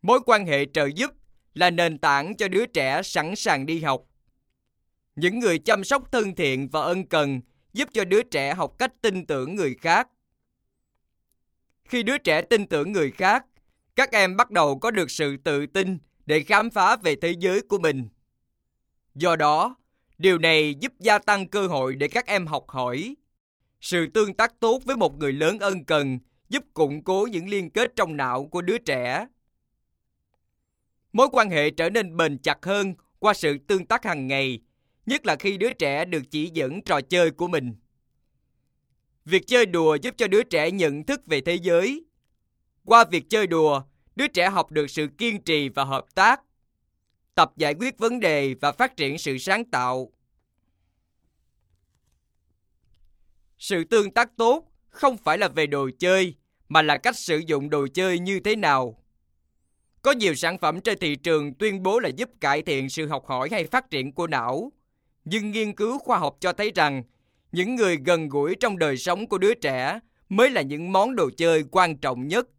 Mối quan hệ trợ giúp là nền tảng cho đứa trẻ sẵn sàng đi học. Những người chăm sóc thân thiện và ân cần giúp cho đứa trẻ học cách tin tưởng người khác. Khi đứa trẻ tin tưởng người khác, các em bắt đầu có được sự tự tin để khám phá về thế giới của mình. Do đó, điều này giúp gia tăng cơ hội để các em học hỏi. Sự tương tác tốt với một người lớn ân cần giúp củng cố những liên kết trong não của đứa trẻ. Mối quan hệ trở nên bền chặt hơn qua sự tương tác hàng ngày, nhất là khi đứa trẻ được chỉ dẫn trò chơi của mình. Việc chơi đùa giúp cho đứa trẻ nhận thức về thế giới. Qua việc chơi đùa, đứa trẻ học được sự kiên trì và hợp tác, tập giải quyết vấn đề và phát triển sự sáng tạo. Sự tương tác tốt không phải là về đồ chơi, mà là cách sử dụng đồ chơi như thế nào. Có nhiều sản phẩm trên thị trường tuyên bố là giúp cải thiện sự học hỏi hay phát triển của não. Nhưng nghiên cứu khoa học cho thấy rằng, những người gần gũi trong đời sống của đứa trẻ mới là những món đồ chơi quan trọng nhất.